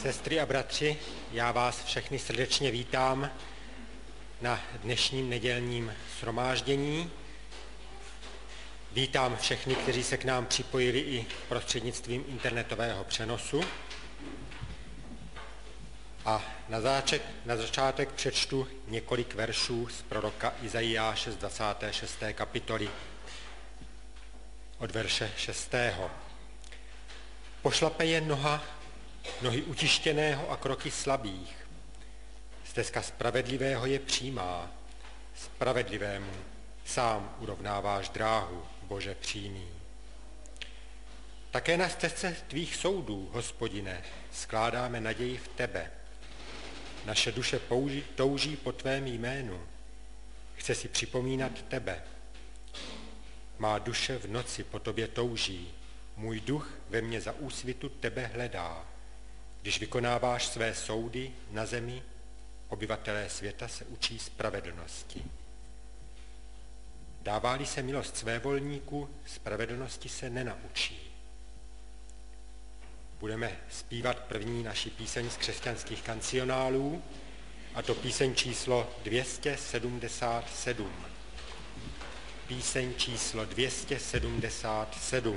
Sestry a bratři, já vás všechny srdečně vítám na dnešním nedělním shromáždění. Vítám všechny, kteří se k nám připojili i prostřednictvím internetového přenosu. A na začátek přečtu několik veršů z proroka Izajáše z 26. kapitoly od verše 6. Pošlape je nohy utištěného a kroky slabých. Stezka spravedlivého je přímá, spravedlivému sám urovnáváš dráhu, Bože přímý. Také na stezce tvých soudů, Hospodine, skládáme naději v tebe. Naše duše touží po tvém jménu. Chce si připomínat tebe. Má duše v noci po tobě touží. Můj duch ve mně za úsvitu tebe hledá. Když vykonáváš své soudy na zemi, obyvatelé světa se učí spravedlnosti. Dává-li se milost svévolníku, spravedlnosti se nenaučí. Budeme zpívat první naši píseň z křesťanských kancionálů, a to píseň číslo 277. Píseň číslo 277.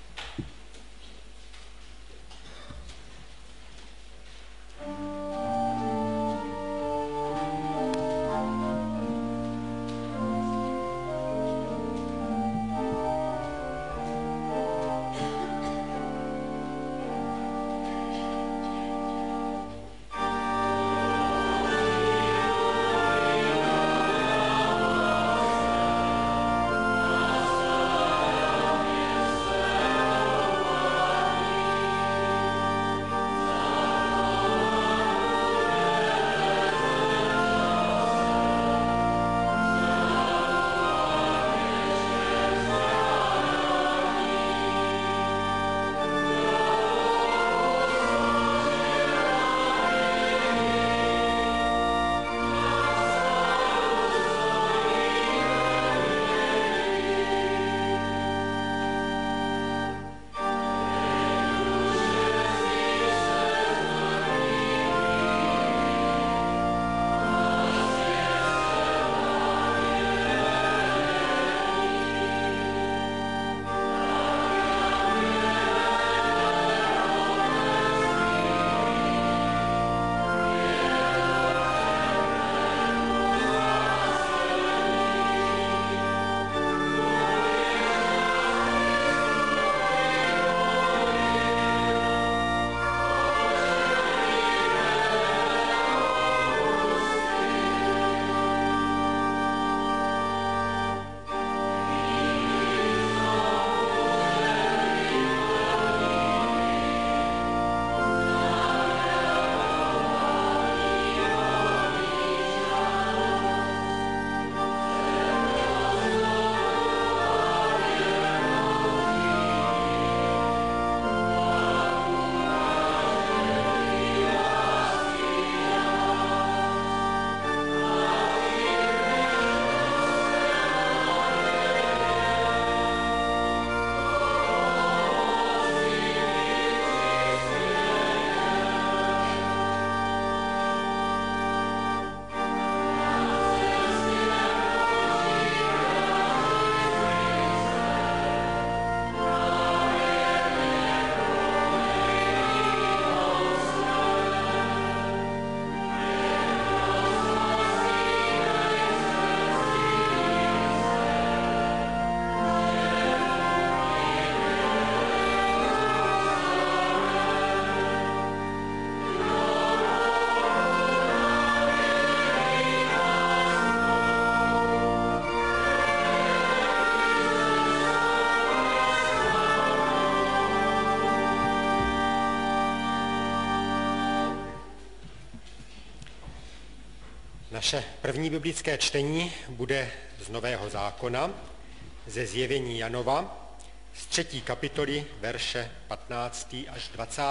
Naše první biblické čtení bude z Nového zákona, ze Zjevení Janova, z 3. kapitoly, verše 15. až 20.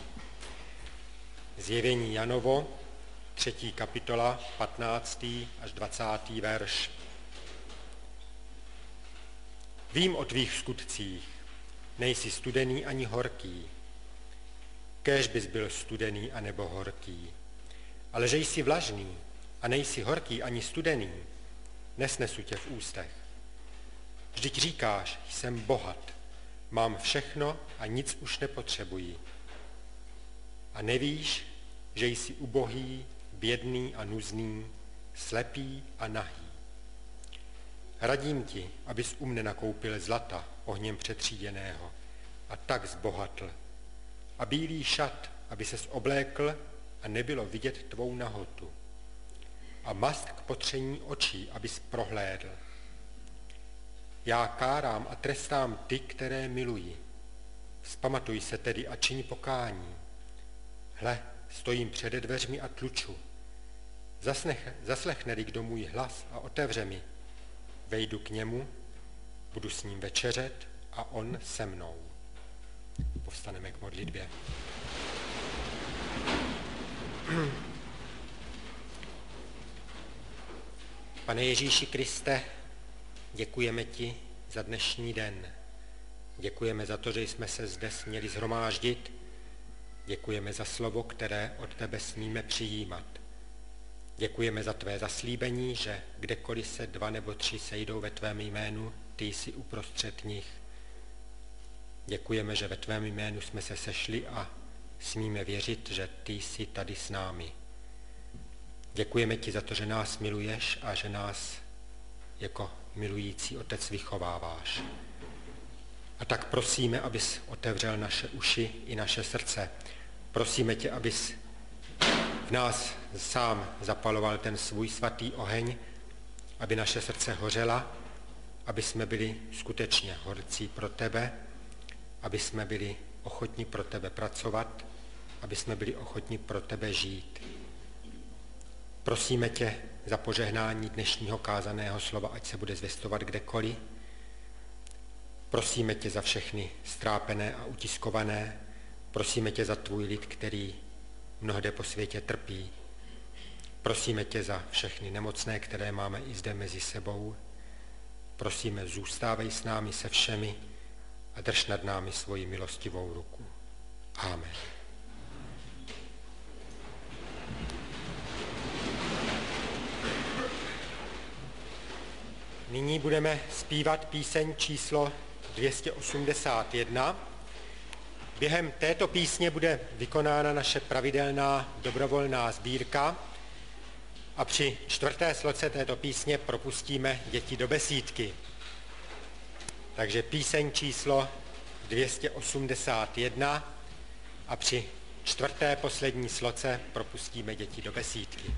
Zjevení Janovo, 3. kapitola, 15. až 20. verš. Vím o tvých skutcích, nejsi studený ani horký. kéž bys byl studený a nebo horký. Ale že jsi vlažný a nejsi horký ani studený, nesnesu tě v ústech. Vždyť říkáš, jsem bohat, mám všechno a nic už nepotřebuji. A nevíš, že jsi ubohý, bědný a nuzný, slepý a nahý. Radím ti, abys u mne nakoupil zlata ohněm přetříděného a tak zbohatl. A bílý šat, aby ses oblékl a nebylo vidět tvou nahotu. A mast k potření očí, abys prohlédl. Já kárám a trestám ty, které miluji. Vzpamatuj se tedy a čiň pokání. Hle, stojím přede dveřmi a tluču. Zaslechne-li kdo můj hlas a otevře mi, vejdu k němu, budu s ním večeřet a on se mnou. Povstaneme k modlitbě. Pane Ježíši Kriste, děkujeme ti za dnešní den. Děkujeme za to, že jsme se zde směli shromáždit. Děkujeme za slovo, které od tebe smíme přijímat. Děkujeme za tvé zaslíbení, že kdekoliv se 2 nebo 3 sejdou ve tvém jménu, ty jsi uprostřed nich. Děkujeme, že ve tvém jménu jsme se sešli a smíme věřit, že ty jsi tady s námi. Děkujeme ti za to, že nás miluješ a že nás jako milující otec vychováváš. A tak prosíme, abys otevřel naše uši i naše srdce. Prosíme tě, abys v nás sám zapaloval ten svůj svatý oheň, aby naše srdce hořela, aby jsme byli skutečně horcí pro tebe, aby jsme byli ochotní pro tebe pracovat, aby jsme byli ochotní pro tebe žít. Prosíme tě za požehnání dnešního kázaného slova, ať se bude zvěstovat kdekoliv. Prosíme tě za všechny strápené a utiskované. Prosíme tě za tvůj lid, který mnohde po světě trpí. Prosíme tě za všechny nemocné, které máme i zde mezi sebou. Prosíme, zůstávej s námi se všemi a drž nad námi svoji milostivou ruku. Amen. Nyní budeme zpívat píseň číslo 281. Během této písně bude vykonána naše pravidelná dobrovolná sbírka a při 4. sloce této písně propustíme děti do besídky. Takže píseň číslo 281 a při 4. poslední sloce propustíme děti do besídky.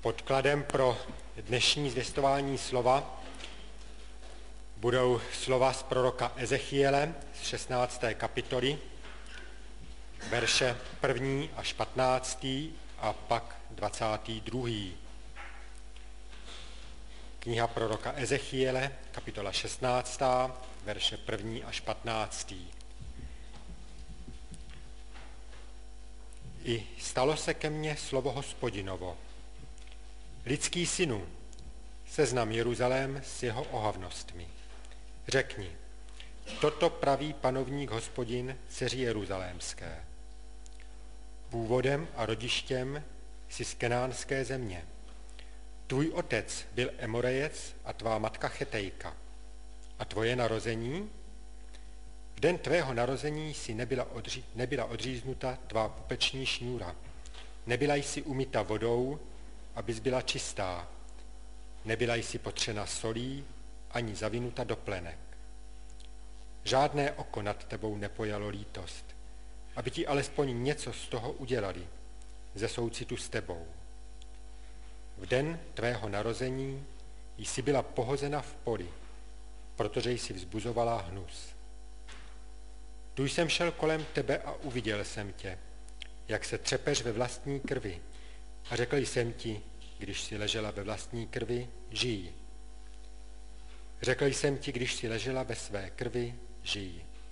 Podkladem pro dnešní zvěstování slova budou slova z proroka Ezechiele z 16. kapitoly, verše 1. až 15. a pak 22. Kniha proroka Ezechiele, kapitola 16, verše 1. až 15. I stalo se ke mně slovo Hospodinovo. Lidský synu, seznam Jeruzalém s jeho ohavnostmi. Řekni, toto praví panovník Hospodin dceři jeruzalémské. Původem a rodištěm jsi z kenánské země. Tvůj otec byl Emorejec a tvá matka Chetejka. A tvoje narození? V den tvého narození si nebyla odříznuta tvá pupeční šňůra. Nebyla jsi umyta vodou, abys byla čistá. Nebyla jsi potřena solí, ani zavinuta do plenek. Žádné oko nad tebou nepojalo lítost, aby ti alespoň něco z toho udělali, ze soucitu s tebou. V den tvého narození jsi byla pohozena v poli, protože jsi vzbuzovala hnus. Tu jsem šel kolem tebe a uviděl jsem tě, jak se třepeš ve vlastní krvi, a řekl jsem ti, když jsi ležela ve vlastní krvi, žij. Řekl jsem ti, když jsi ležela ve své krvi, žij.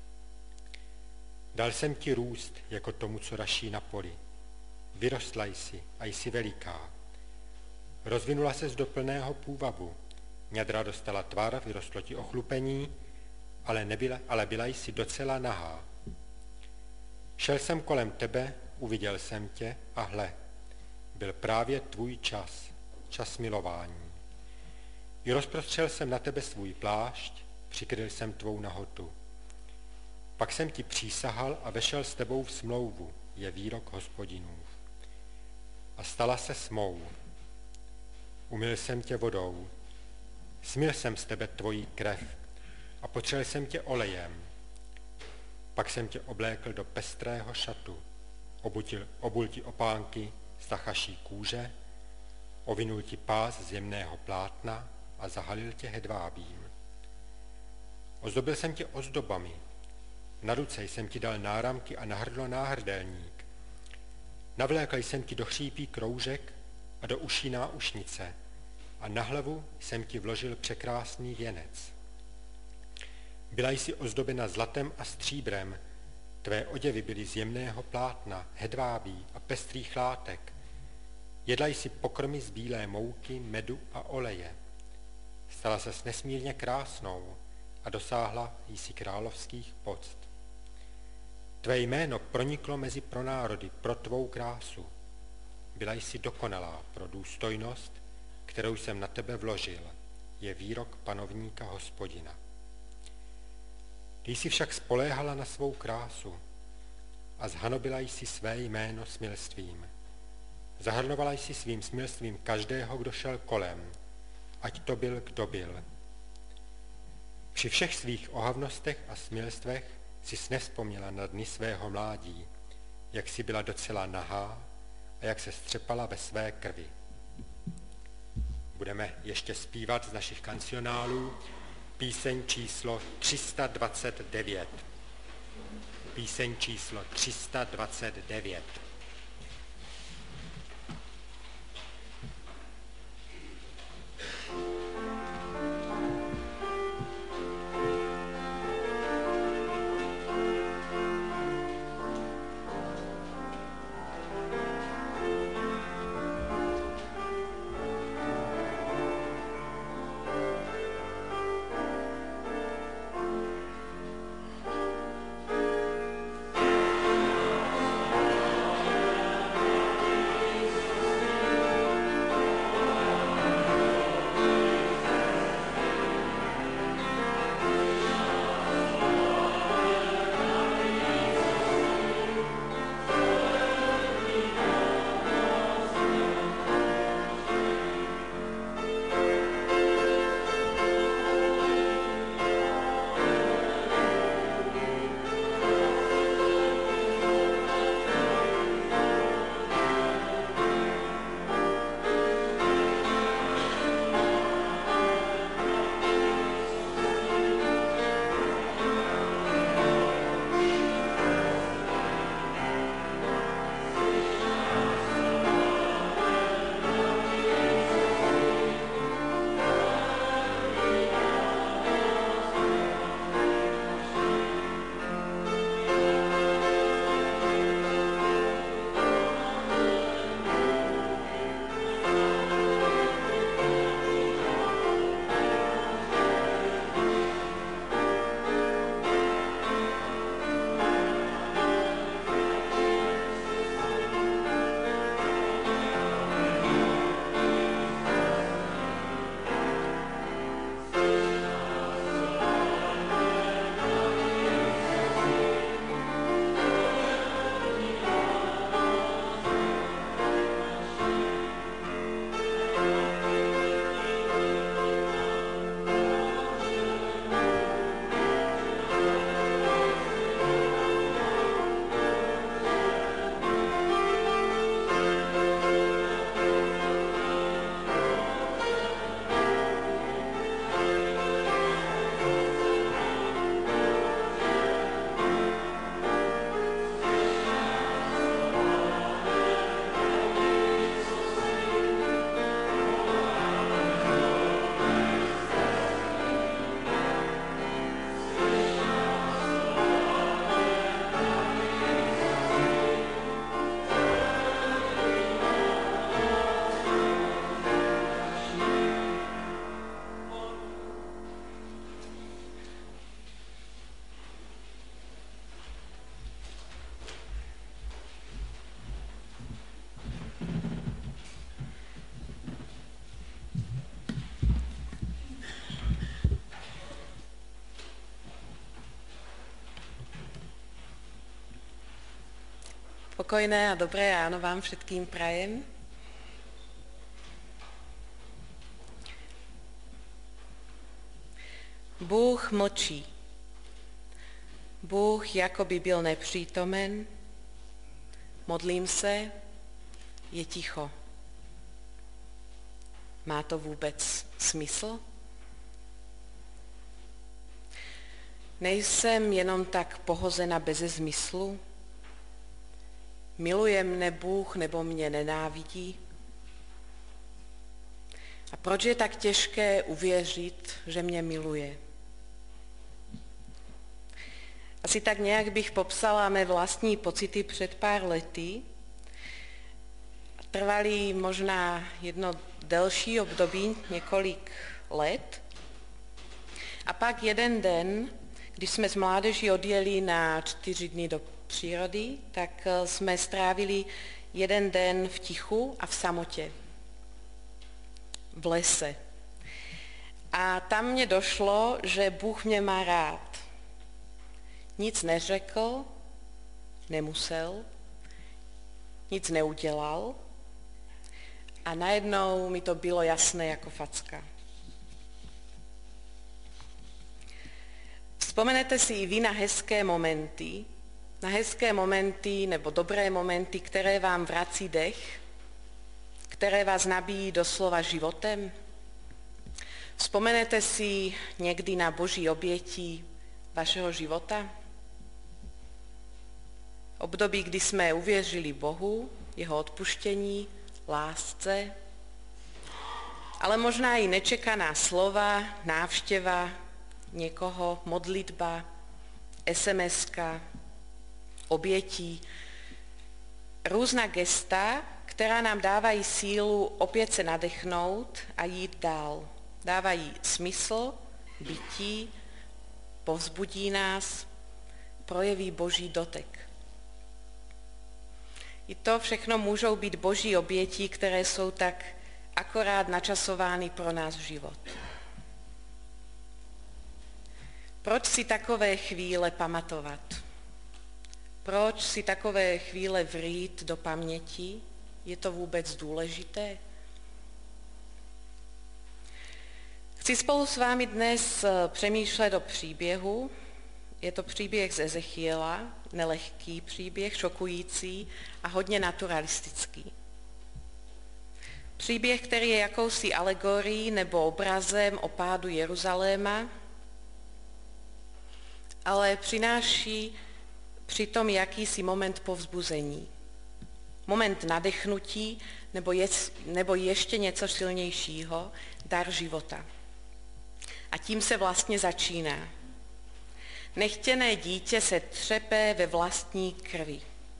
Dal jsem ti růst jako tomu, co raší na poli. Vyrostla jsi a jsi veliká. Rozvinula ses do plného půvabu. Ňadra dostala tvar, vyrostlo ti ochlupení, ale byla jsi docela nahá. Šel jsem kolem tebe, uviděl jsem tě a hle, byl právě tvůj čas milování. I rozprostřel jsem na tebe svůj plášť, přikryl jsem tvou nahotu. Pak jsem ti přísahal a vešel s tebou v smlouvu, je výrok Hospodinův. A stala se smou. Umyl jsem tě vodou, smyl jsem z tebe tvojí krev a potřel jsem tě olejem. Pak jsem tě oblékl do pestrého šatu, obul ti opánky z tachaší kůže, ovinul ti pás z jemného plátna a zahalil tě hedvábím. Ozdobil jsem tě ozdobami, na ruce jsem ti dal náramky a na hrdlo náhrdelník. Navlékl jsem ti do chřípí kroužek a do uší náušnice a na hlavu jsem ti vložil překrásný věnec. Byla jsi ozdobena zlatem a stříbrem, tvé oděvy byly z jemného plátna, hedvábí a pestrých látek. Jedla jsi pokrmy z bílé mouky, medu a oleje. Stala ses nesmírně krásnou a dosáhla jsi královských poct. Tvé jméno proniklo mezi pronárody pro tvou krásu. Byla jsi dokonalá pro důstojnost, kterou jsem na tebe vložil, je výrok panovníka Hospodina. Ty jsi však spoléhala na svou krásu a zhanobila jsi své jméno smilstvím. Zahrnovala jsi svým smilstvím každého, kdo šel kolem, ať to byl, kdo byl. Při všech svých ohavnostech a smilstvech si nevzpomněla na dny svého mládí, jak si byla docela nahá a jak se střepala ve své krvi. Budeme ještě zpívat z našich kancionálů píseň číslo 329. Píseň číslo 329. Pokojné a dobré ráno vám všetkým prajem. Bůh mlčí. Bůh jakoby byl nepřítomen. Modlím se, je ticho. Má to vůbec smysl? Nejsem jenom tak pohozena beze zmyslu? Miluje mne Bůh nebo mě nenávidí? A proč je tak těžké uvěřit, že mě miluje? Asi tak nějak bych popsala mé vlastní pocity před pár lety. Trvaly možná jedno delší období, několik let. A pak jeden den, když jsme s mládeží odjeli na 4 dny do přírody, tak jsme strávili jeden den v tichu a v samotě. V lese. A tam mně došlo, že Bůh mě má rád. Nic neřekl, nemusel, nic neudělal a najednou mi to bylo jasné jako facka. Vzpomenete si i vy na hezké momenty nebo dobré momenty, které vám vrací dech, které vás nabíjí doslova životem? Vzpomenete si někdy na Boží oběti vašeho života? Období, kdy jsme uvěřili Bohu, jeho odpuštění, lásce, ale možná i nečekaná slova, návštěva někoho, modlitba, SMS-ka, obětí, různá gesta, která nám dávají sílu opět se nadechnout a jít dál. Dávají smysl, bytí, povzbudí nás, projeví Boží dotek. I to všechno můžou být Boží oběti, které jsou tak akorát načasovány pro náš život. Proč si takové chvíle pamatovat? Proč si takové chvíle vrít do paměti? Je to vůbec důležité? Chci spolu s vámi dnes přemýšlet o příběhu. Je to příběh z Ezechiela, nelehký příběh, šokující a hodně naturalistický. Příběh, který je jakousi alegorií nebo obrazem o pádu Jeruzaléma, ale přináší přitom jakýsi moment povzbuzení. Moment nadechnutí nebo ještě něco silnějšího, dar života. A tím se vlastně začíná. Nechtěné dítě se třepe ve vlastní krvi.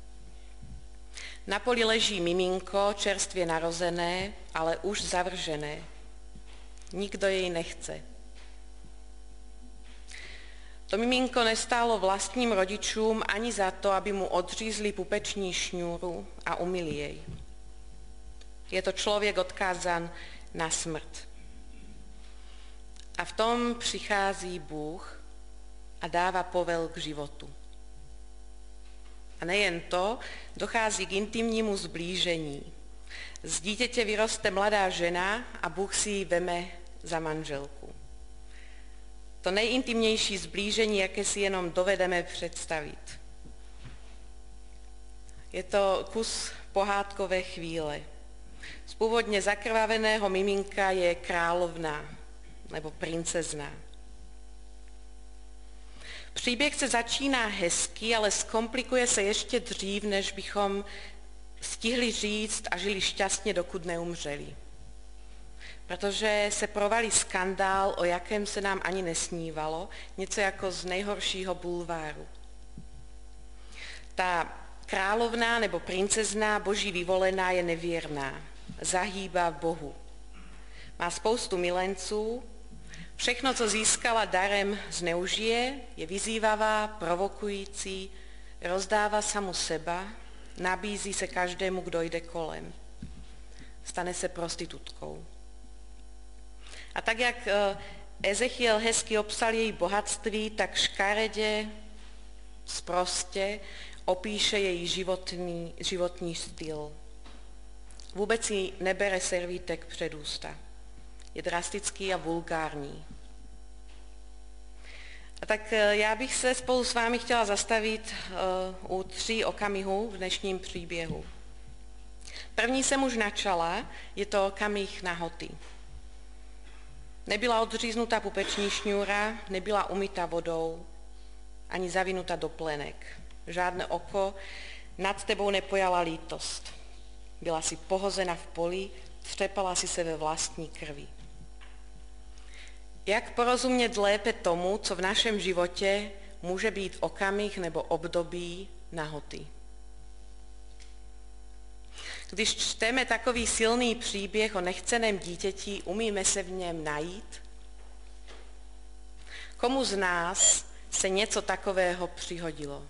Na poli leží miminko, čerstvě narozené, ale už zavržené. Nikdo jej nechce. To miminko nestálo vlastním rodičům ani za to, aby mu odřízli pupeční šňůru a umyli jej. Je to člověk odkázán na smrt. A v tom přichází Bůh a dává povel k životu. A nejen to, dochází k intimnímu zblížení. Z dítěte vyroste mladá žena a Bůh si ji veme za manželku. To nejintimnější zblížení, jaké si jenom dovedeme představit. Je to kus pohádkové chvíle. Z původně zakrvaveného miminka je královna nebo princezna. Příběh se začíná hezky, ale zkomplikuje se ještě dřív, než bychom stihli říct a žili šťastně, dokud neumřeli. Protože se provalí skandál, o jakém se nám ani nesnívalo, něco jako z nejhoršího bulváru. Ta královna nebo princezna, Boží vyvolená, je nevěrná, zahýbá Bohu. Má spoustu milenců, všechno, co získala darem, zneužije, je vyzývavá, provokující, rozdává samu seba, nabízí se každému, kdo jde kolem. Stane se prostitutkou. A tak, jak Ezechiel hezky obsal její bohatství, tak škaredě, sprostě opíše její životní styl. Vůbec jí nebere servítek před ústa. Je drastický a vulgární. A tak já bych se spolu s vámi chtěla zastavit u 3 okamihů v dnešním příběhu. První jsem už načala, je to okamih nahoty. Nebyla odříznuta pupeční šňůra, nebyla umyta vodou, ani zavinuta do plenek. Žádné oko nad tebou nepojala lítost. Byla si pohozena v poli, třepala si se ve vlastní krvi. Jak porozumět lépe tomu, co v našem životě může být okamih nebo období nahoty? Když čteme takový silný příběh o nechceném dítěti, umíme se v něm najít? Komu z nás se něco takového přihodilo?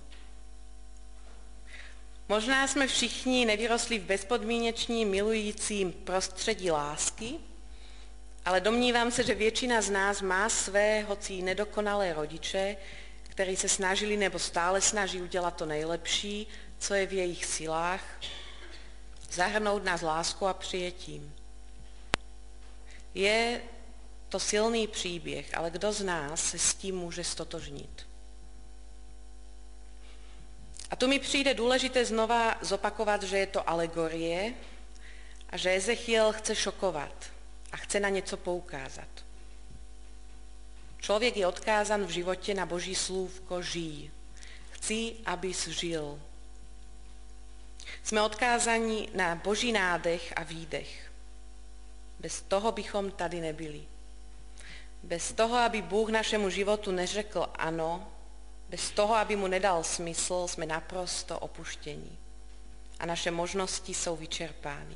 Možná jsme všichni nevyrostli v bezpodmínečně milujícím prostředí lásky, ale domnívám se, že většina z nás má své, hoci nedokonalé rodiče, kteří se snažili nebo stále snaží udělat to nejlepší, co je v jejich silách, zahrnout nás láskou a přijetím. Je to silný příběh, ale kdo z nás se s tím může stotožnit? A tu mi přijde důležité znova zopakovat, že je to alegorie a že Ezechiel chce šokovat a chce na něco poukázat. Člověk je odkázan v životě na Boží slůvko žij. Chci, abys žil. Jsme odkázáni na Boží nádech a výdech. Bez toho bychom tady nebyli. Bez toho, aby Bůh našemu životu neřekl ano, bez toho, aby mu nedal smysl, jsme naprosto opuštění. A naše možnosti jsou vyčerpány.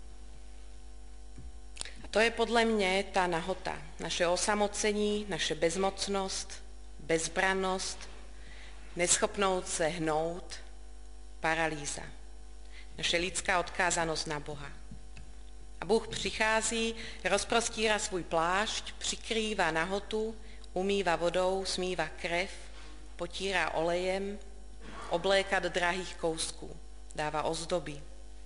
A to je podle mě ta nahota. Naše osamocení, naše bezmocnost, bezbrannost, neschopnost se hnout, paralýza. Naše lidská odkázanost na Boha. A Bůh přichází, rozprostírá svůj plášť, přikrývá nahotu, umývá vodou, smývá krev, potírá olejem, obléká do drahých kousků, dává ozdoby.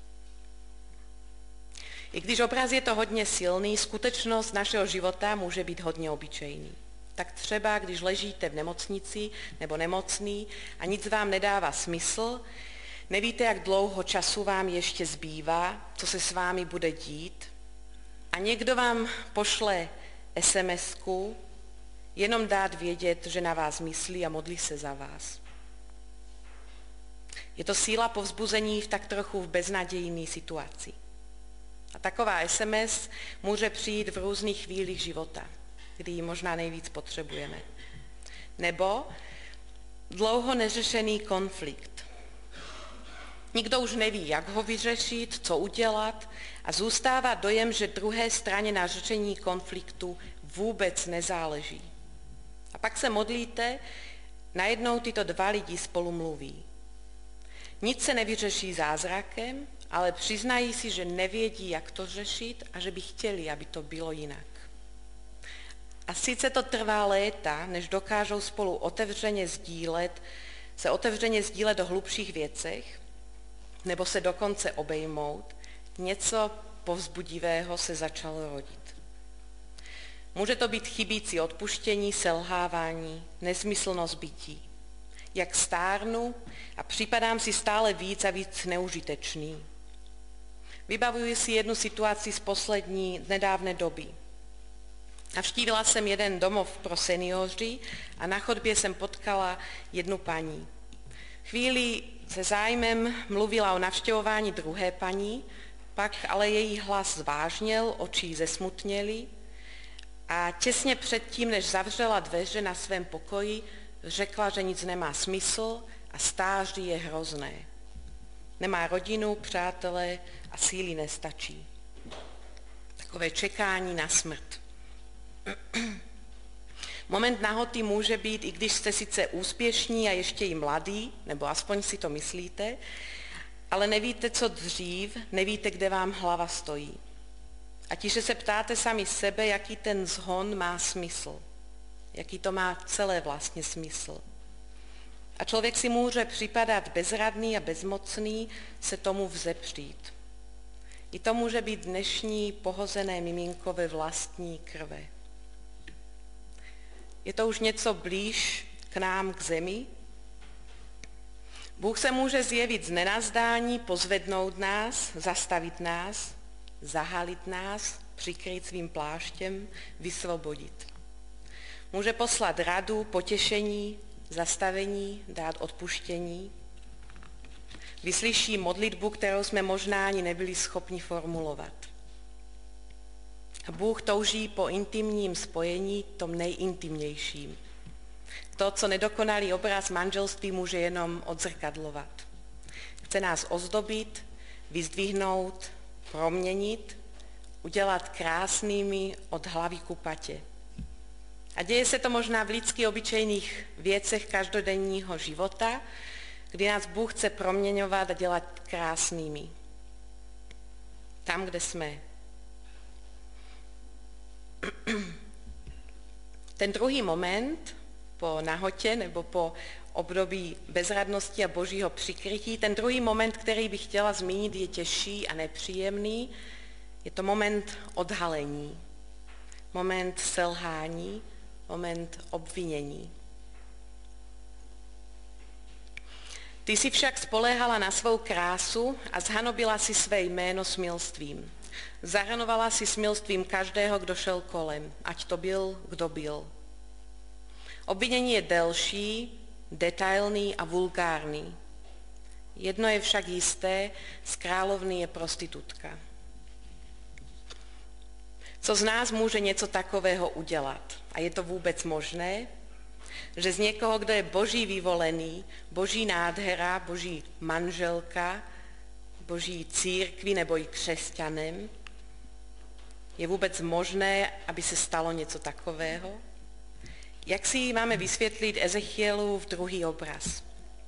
I když obraz je to hodně silný, skutečnost našeho života může být hodně obyčejný. Tak třeba, když ležíte v nemocnici nebo nemocný a nic vám nedává smysl, nevíte, jak dlouho času vám ještě zbývá, co se s vámi bude dít a někdo vám pošle SMS-ku, jenom dát vědět, že na vás myslí a modlí se za vás. Je to síla povzbuzení v tak trochu v beznadějné situaci. A taková SMS může přijít v různých chvílích života, kdy ji možná nejvíc potřebujeme. Nebo dlouho neřešený konflikt. Nikdo už neví, jak ho vyřešit, co udělat a zůstává dojem, že druhé straně na řešení konfliktu vůbec nezáleží. A pak se modlíte, najednou tyto 2 lidi spolu mluví. Nic se nevyřeší zázrakem, ale přiznají si, že nevědí, jak to řešit a že by chtěli, aby to bylo jinak. A sice to trvá léta, než dokážou spolu otevřeně sdílet o hlubších věcech, nebo se dokonce obejmout, něco povzbudivého se začalo rodit. Může to být chybící odpuštění, selhávání, nesmyslnost bytí. Jak stárnu a připadám si stále víc a víc neužitečný. Vybavuji si jednu situaci z nedávné doby. Navštívila jsem jeden domov pro seniory a na chodbě jsem potkala jednu paní. Chvíli se zájmem mluvila o navštěvování druhé paní, pak ale její hlas zvážněl, oči zesmutněly a těsně předtím, než zavřela dveře na svém pokoji, řekla, že nic nemá smysl a stáří je hrozné. Nemá rodinu, přátele a síly nestačí. Takové čekání na smrt. Moment nahoty může být, i když jste sice úspěšní a ještě i mladý, nebo aspoň si to myslíte, ale nevíte, co dřív, nevíte, kde vám hlava stojí. A tiše se ptáte sami sebe, jaký ten zhon má smysl. Jaký to má celé vlastně smysl. A člověk si může připadat bezradný a bezmocný se tomu vzepřít. I to může být dnešní pohozené miminko ve vlastní krve. Je to už něco blíž k nám, k zemi? Bůh se může zjevit z nenazdání, pozvednout nás, zastavit nás, zahalit nás, přikryt svým pláštěm, vysvobodit. Může poslat radu, potěšení, zastavení, dát odpuštění. Vyslyší modlitbu, kterou jsme možná ani nebyli schopni formulovat. Bůh touží po intimním spojení, tom nejintimnějším. To, co nedokonalý obraz manželství může jenom odzrkadlovat. Chce nás ozdobit, vyzdvihnout, proměnit, udělat krásnými od hlavy ku patě. A děje se to možná v lidsky obyčejných věcech každodenního života, kdy nás Bůh chce proměňovat a dělat krásnými. Tam, kde jsme. Ten druhý moment po nahotě nebo po období bezradnosti a božího přikrytí, ten druhý moment, který bych chtěla zmínit, je těžší a nepříjemný. Je to moment odhalení, moment selhání, moment obvinění. Ty jsi však spoléhala na svou krásu a zhanobila si své jméno smilstvím. Zahrnovala si smilstvím každého, kdo šel kolem, ať to byl, kdo byl. Obvinění je delší, detailní a vulgární. Jedno je však jisté, z královny je prostitutka. Co z nás může něco takového udělat? A je to vůbec možné? Že z někoho, kdo je boží vyvolený, boží nádhera, boží manželka, boží církvi nebo i křesťanem, je vůbec možné, aby se stalo něco takového? Jak si máme vysvětlit Ezechielův druhý obraz?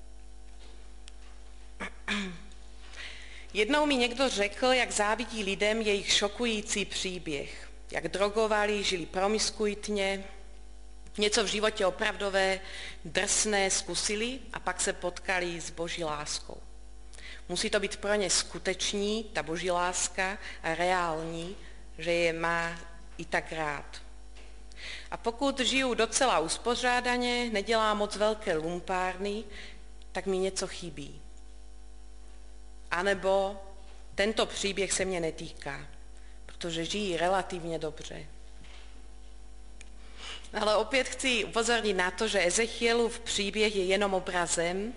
Jednou mi někdo řekl, jak závidí lidem jejich šokující příběh. Jak drogovali, žili promiskuitně, něco v životě opravdové, drsné zkusili a pak se potkali s boží láskou. Musí to být pro ně skuteční, ta boží láska, a reální, že je má i tak rád. A pokud žiju docela uspořádaně, nedělá moc velké lumpárny, tak mi něco chybí. A nebo tento příběh se mě netýká, protože žijí relativně dobře. Ale opět chci upozornit na to, že Ezechielův příběh je jenom obrazem,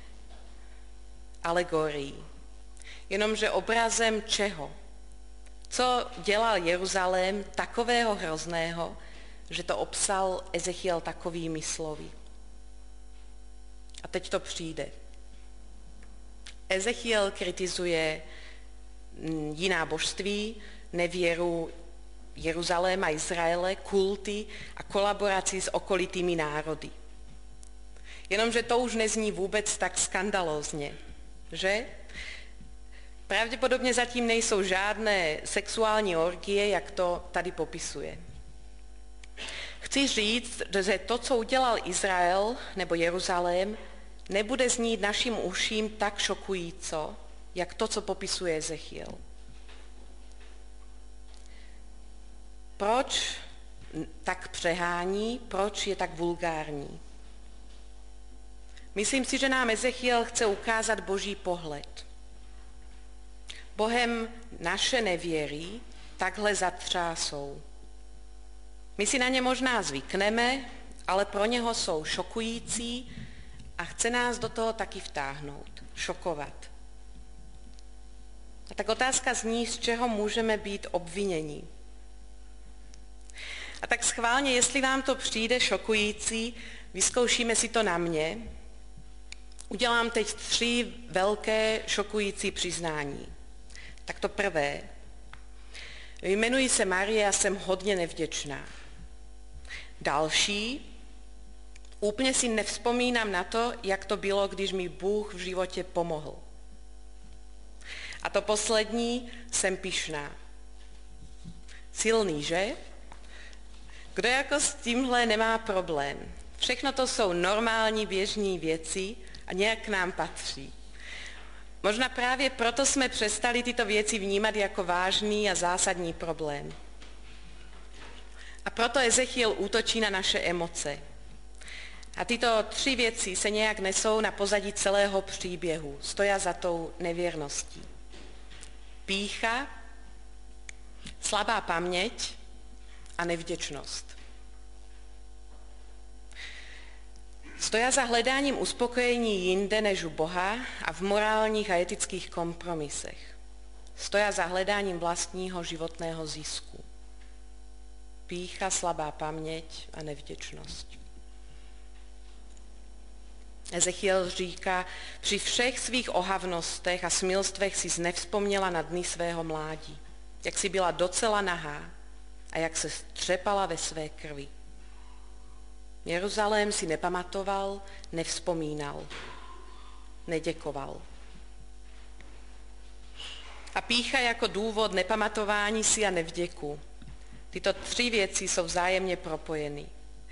alegorií. Jenomže obrazem čeho? Co dělal Jeruzalém takového hrozného, že to obsal Ezechiel takovými slovy? A teď to přijde. Ezechiel kritizuje jiná božství, nevěru Jeruzaléma, Izraele, kulty a kolaboraci s okolitými národy. Jenomže to už nezní vůbec tak skandalózně, že? Pravděpodobně zatím nejsou žádné sexuální orgie, jak to tady popisuje. Chci říct, že to, co udělal Izrael nebo Jeruzalém, nebude znít našim uším tak šokujíco, jak to, co popisuje Ezechiel. Proč tak přehání, proč je tak vulgární? Myslím si, že nám Ezechiel chce ukázat boží pohled. Bohem naše nevěry takhle zatřásou. My si na ně možná zvykneme, ale pro něho jsou šokující a chce nás do toho taky vtáhnout, šokovat. A tak otázka zní, z čeho můžeme být obviněni. A tak schválně, jestli vám to přijde šokující, vyzkoušíme si to na mě. Udělám teď 3 velké šokující přiznání. Tak to prvé. Jmenuji se Marie a jsem hodně nevděčná. Další. Úplně si nevzpomínám na to, jak to bylo, když mi Bůh v životě pomohl. A to poslední, jsem pyšná. Silný, že? Kdo jako s tímhle nemá problém? Všechno to jsou normální běžní věci a nějak nám patří. Možná právě proto jsme přestali tyto věci vnímat jako vážný a zásadní problém. A proto Ezechiel útočí na naše emoce. A tyto 3 věci se nějak nesou na pozadí celého příběhu, stojí za tou nevěrností. Pýcha, slabá paměť a nevděčnost. Stojí za hledáním uspokojení jinde než u Boha a v morálních a etických kompromisech. Stojí za hledáním vlastního životného zisku. Pýcha, slabá paměť a nevděčnost. Ezechiel říká, při všech svých ohavnostech a smilstvech si znevzpomněla na dny svého mládí, jak si byla docela nahá a jak se střepala ve své krvi. Jeruzalém si nepamatoval, nevzpomínal, neděkoval. A pýcha jako důvod nepamatování si a nevděku. Tyto 3 věci jsou vzájemně propojeny.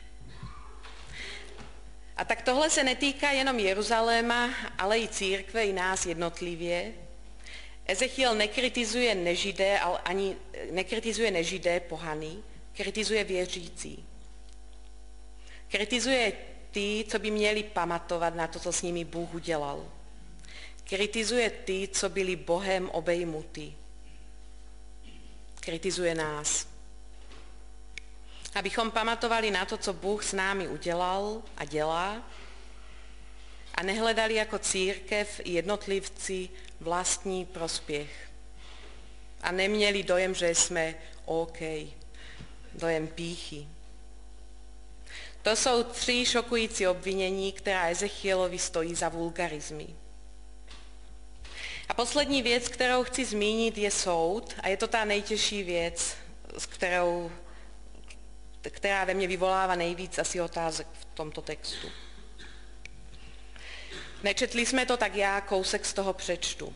A tak tohle se netýká jenom Jeruzaléma, ale i církve, i nás jednotlivě. Ezechiel nekritizuje nežidé, ale ani nekritizuje nežidé, pohany, kritizuje věřící. Kritizuje ty, co by měli pamatovat na to, co s nimi Bůh udělal. Kritizuje ty, co byli Bohem obejmuty. Kritizuje nás. Abychom pamatovali na to, co Bůh s námi udělal a dělá a nehledali jako církev i jednotlivci vlastní prospěch. A neměli dojem, že jsme OK, dojem pýchy. To jsou 3 šokující obvinění, která Ezechielovi stojí za vulgarizmy. A poslední věc, kterou chci zmínit, je soud a je to ta nejtěžší věc, která ve mně vyvolává nejvíc asi otázek v tomto textu. Nečetli jsme to, tak já kousek z toho přečtu.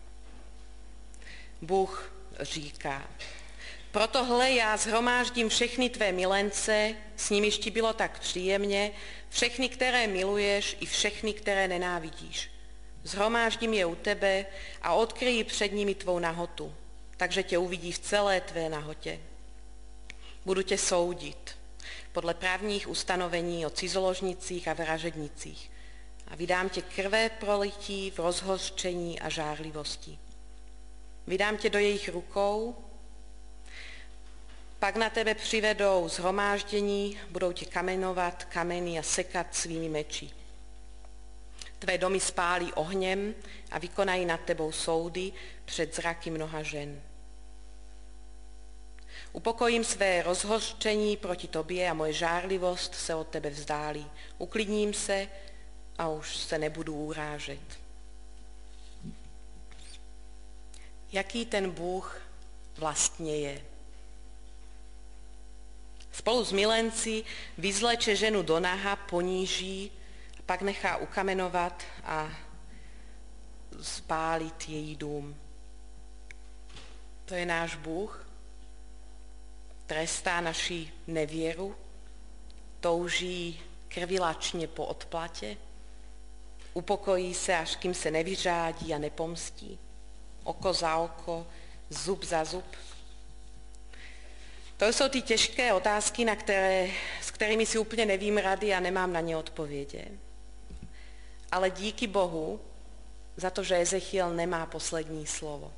Bůh říká, proto hle, já shromáždím všechny tvé milence, s nimiž ti bylo tak příjemně, všechny, které miluješ, i všechny, které nenávidíš. Shromáždím je u tebe a odkryji před nimi tvou nahotu, takže tě uvidí v celé tvé nahotě. Budu tě soudit podle právních ustanovení o cizoložnicích a vražednicích a vydám tě krve prolití v rozhořčení a žárlivosti. Vydám tě do jejich rukou, pak na tebe přivedou shromáždění, budou tě kamenovat kameny a sekat svými meči. Tvé domy spálí ohněm a vykonají nad tebou soudy před zraky mnoha žen. Upokojím své rozhořčení proti tobě a moje žárlivost se od tebe vzdálí. Uklidním se a už se nebudu urážet. Jaký ten Bůh vlastně je? Spolu s milenci vyzleče ženu do naha, poníží a pak nechá ukamenovat a spálit její dům. To je náš Bůh? Trestá naši nevěru? Touží krvilačně po odplatě? Upokojí se, až kým se nevyřádí a nepomstí? Oko za oko, zub za zub? To jsou ty těžké otázky, s kterými si úplně nevím rady a nemám na ně odpovědi. Ale díky Bohu za to, že Ezechiel nemá poslední slovo.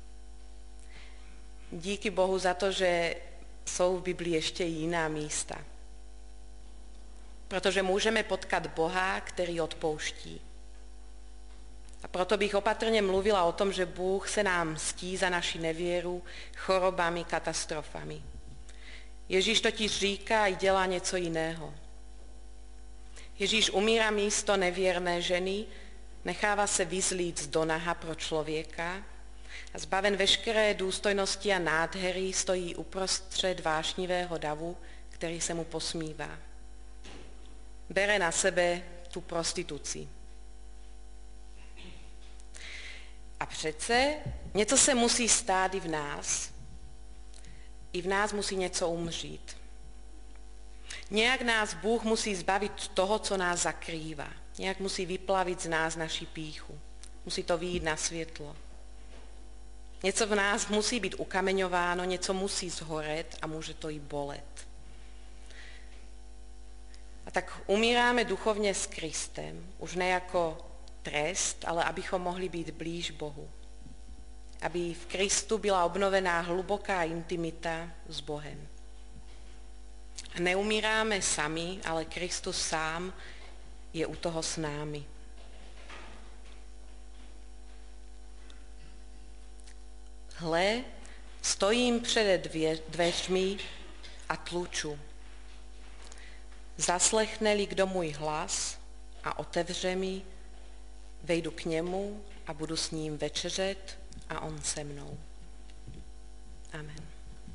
Díky Bohu za to, že jsou v Biblii ještě jiná místa. Protože můžeme potkat Boha, který odpouští. A proto bych opatrně mluvila o tom, že Bůh se nám mstí za naši nevěru chorobami, katastrofami. Ježíš totiž říká a dělá něco jiného. Ježíš umírá místo nevěrné ženy, nechává se vyzlít do naha pro člověka a zbaven veškeré důstojnosti a nádhery stojí uprostřed vášnivého davu, který se mu posmívá. Bere na sebe tu prostituci. A přece něco se musí stát i v nás. I v nás musí něco umřít. Nějak nás Bůh musí zbavit toho, co nás zakrývá. Nějak musí vyplavit z nás naši pýchu. Musí to vyjít na světlo. Něco v nás musí být ukameňováno, něco musí zhoret a může to i bolet. A tak umíráme duchovně s Kristem, už ne jako trest, ale abychom mohli být blíž Bohu. Aby v Kristu byla obnovená hluboká intimita s Bohem. A neumíráme sami, ale Kristus sám je u toho s námi. Hle, stojím před dveřmi a tluču. Zaslechne-li kdo můj hlas a otevře mi, vejdu k němu a budu s ním večeřet a on se mnou. Amen.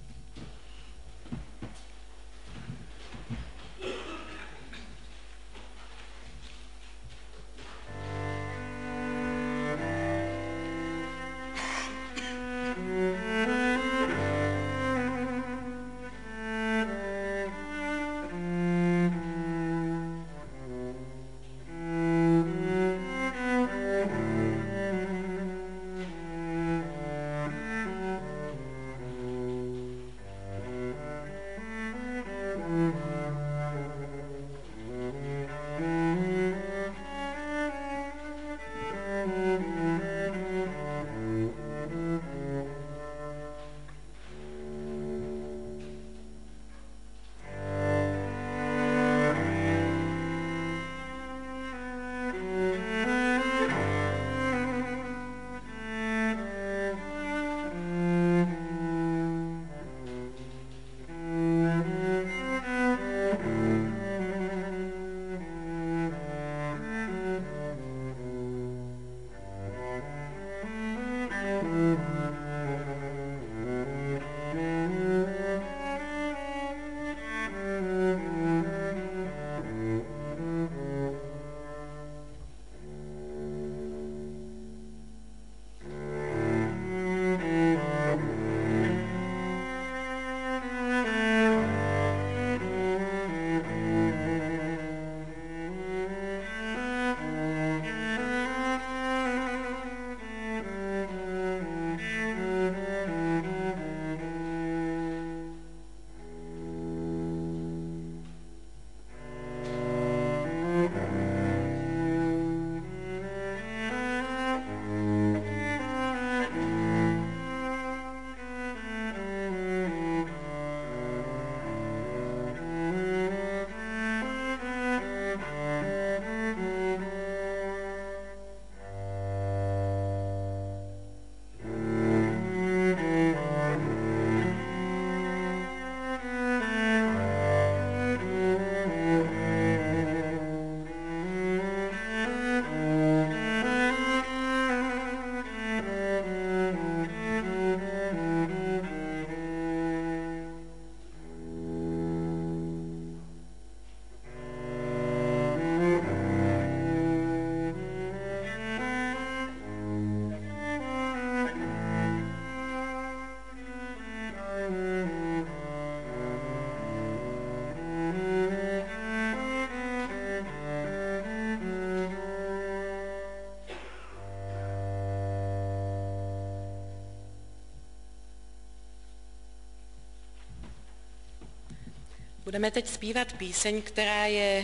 Budeme teď zpívat píseň, která je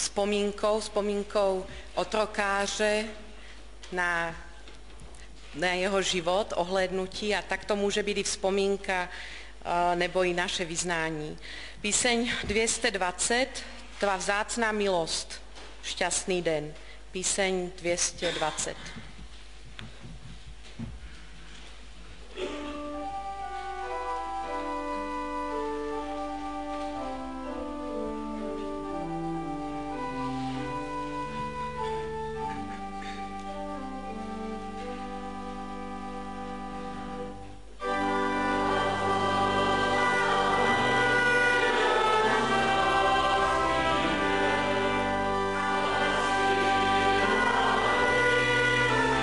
vzpomínkou otrokáře na jeho život, ohlédnutí, a tak to může být i vzpomínka nebo i naše vyznání. Píseň 220, Tvá vzácná milost, šťastný den. Píseň 220. Amen.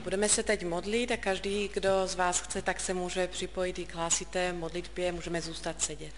Budeme se teď modlit a každý, kdo z vás chce, tak se může připojit i k hlasité modlitbě, můžeme zůstat sedět.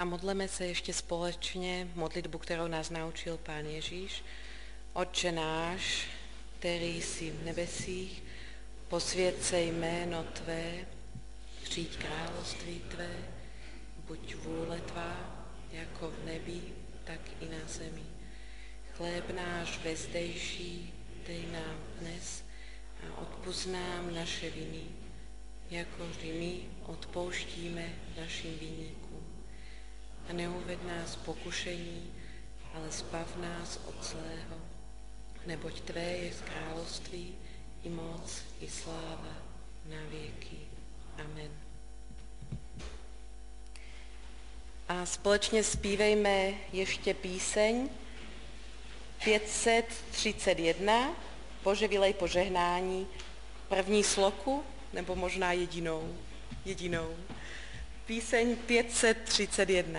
A modleme se ještě společně modlitbu, kterou nás naučil Pán Ježíš. Otče náš, který jsi v nebesích, posvěť se jméno Tvé, přijď království Tvé, buď vůle Tvá, jako v nebi, tak i na zemi. Chléb náš vezdejší dej nám dnes a odpusť nám naše viny, jakož i my odpouštíme našim viníkům. A neuved nás pokušení, ale zbav nás od zlého, neboť Tvé je království, i moc, i sláva na věky. Amen. A společně zpívejme ještě píseň 531, Bože vylej požehnání, první sloku, nebo možná jedinou. Píseň 531.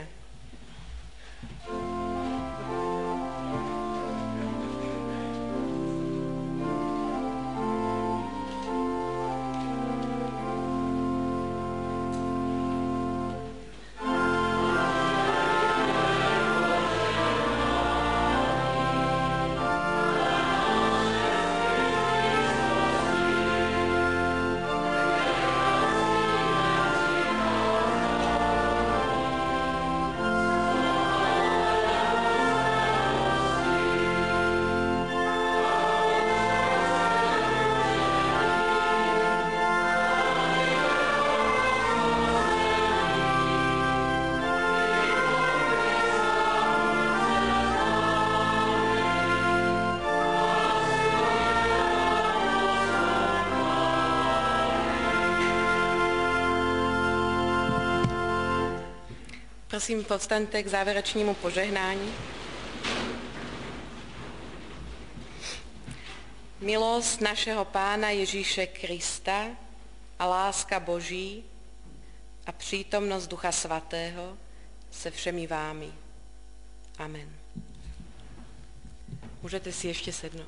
Prosím, povstaňte k závěrečnému požehnání. Milost našeho Pána Ježíše Krista a láska Boží a přítomnost Ducha Svatého se všemi vámi. Amen. Můžete si ještě sednout.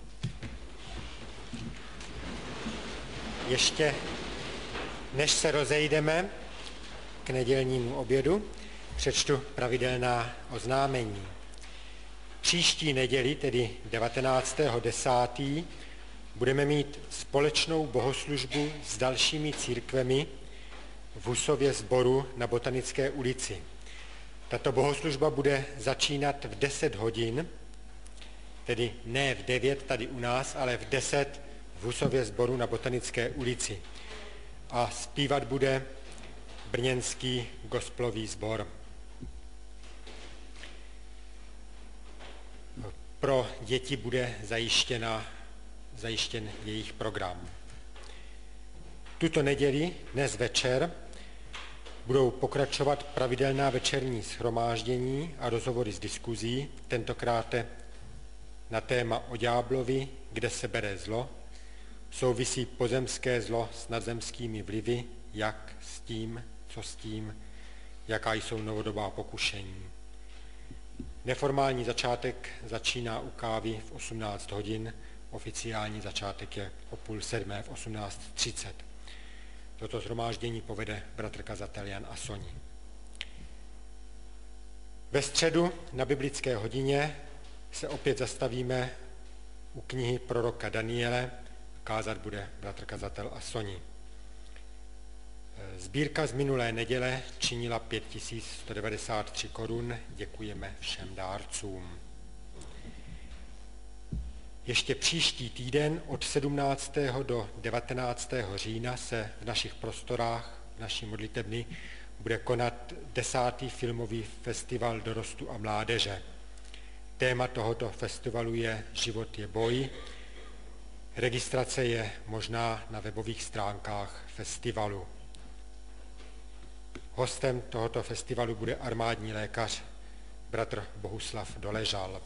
Ještě než se rozejdeme k nedělnímu obědu, přečtu pravidelná oznámení. Příští neděli, tedy 19.10., budeme mít společnou bohoslužbu s dalšími církvemi v Husově sboru na Botanické ulici. Tato bohoslužba bude začínat v 10 hodin, tedy ne v 9 tady u nás, ale v 10 v Husově sboru na Botanické ulici. A zpívat bude brněnský gospelový sbor. Pro děti bude zajištěn jejich program. Tuto neděli, dnes večer, budou pokračovat pravidelná večerní shromáždění a rozhovory s diskuzí, tentokrát na téma o ďáblovi, kde se bere zlo, souvisí pozemské zlo s nadzemskými vlivy, jak s tím, co s tím, jaká jsou novodobá pokušení. Neformální začátek začíná u kávy v 18 hodin, oficiální začátek je o 6:30 v 18:30. Toto shromáždění povede bratr kazatel Jan Asoni. Ve středu na biblické hodině se opět zastavíme u knihy proroka Daniele, kázat bude bratr kazatel Asoni. Sbírka z minulé neděle činila 5193 korun, děkujeme všem dárcům. Ještě příští týden od 17. do 19. října se v našich prostorách, v naší modlitebny, bude konat 10. filmový festival dorostu a mládeže. Téma tohoto festivalu je Život je boj. Registrace je možná na webových stránkách festivalu. Hostem tohoto festivalu bude armádní lékař bratr Bohuslav Doležal.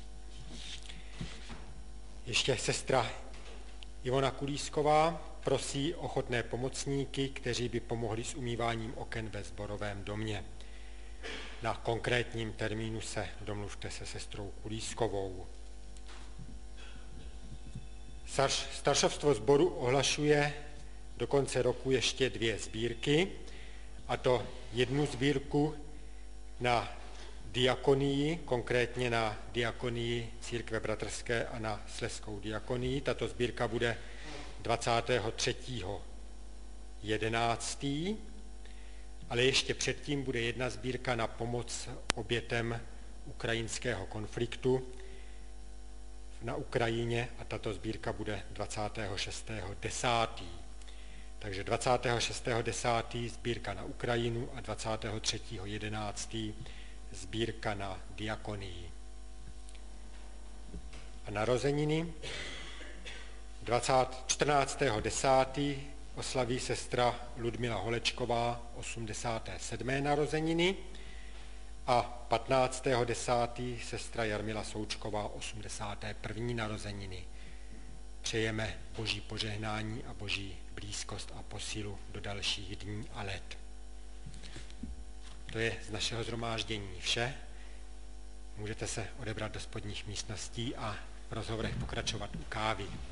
Ještě sestra Ivona Kulísková prosí ochotné pomocníky, kteří by pomohli s umýváním oken ve sborovém domě. Na konkrétním termínu se domluvte se sestrou Kulískovou. Staršovstvo sboru ohlašuje do konce roku ještě 2 sbírky, a to jednu sbírku na diakonii, konkrétně na diakonii Církve bratrské a na Slezskou diakonii. Tato sbírka bude 23.11., ale ještě předtím bude jedna sbírka na pomoc obětem ukrajinského konfliktu na Ukrajině a tato sbírka bude 26.10. Takže 26.10. sbírka na Ukrajinu a 23.11. sbírka na diakonii. A narozeniny 14.10. oslaví sestra Ludmila Holečková 87. narozeniny a 15.10. sestra Jarmila Součková 81. narozeniny. Přejeme Boží požehnání a Boží blízkost a posilu do dalších dní a let. To je z našeho shromáždění vše. Můžete se odebrat do spodních místností a v rozhovorech pokračovat u kávy.